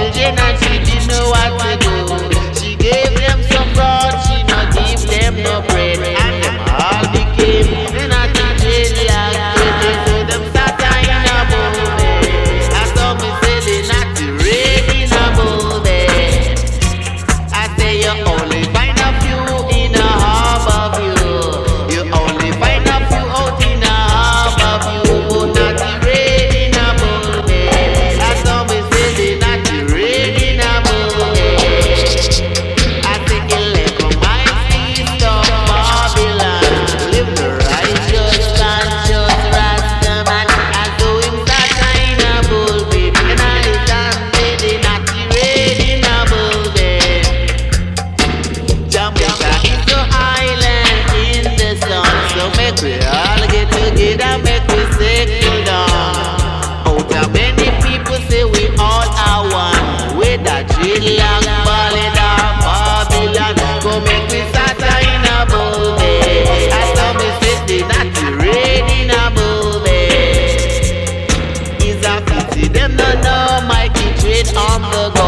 children and she didn't know what to do. She gave them some broad, she not give them no bread, and them all became in a dreadlock. So them start in a movie. I saw me say they not ready in a movie. I say you only find a few in a half of you. You only find a few out in a half of you. Not ready in a movie. I saw me say they not ready in a movie. I think you left from my feet of Babylon. Live the righteous, conscious Rastaman. I saw him start in a movie. And I stand say they not ready in a movie. Jamaica is the island in the sun, so make we all get together, make we settle down. Out of many people say we all are one, with a dreadlock, ballad or Babylon. Go make we start in a movie. I saw me say they not ready in a movie. Is a pity them no know Mikey trade on the go.